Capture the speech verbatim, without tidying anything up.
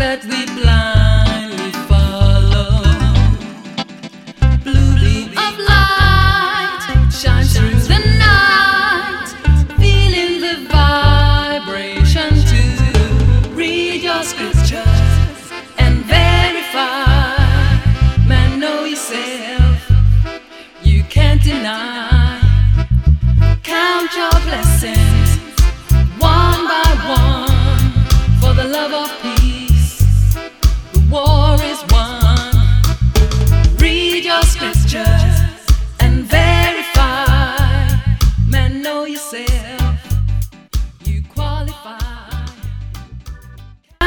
that we blindly follow. Blue beam of light shines through the night, feeling the vibration to read your scriptures and verify. Man, know yourself, you can't deny. Count your blessings one by one, for the love of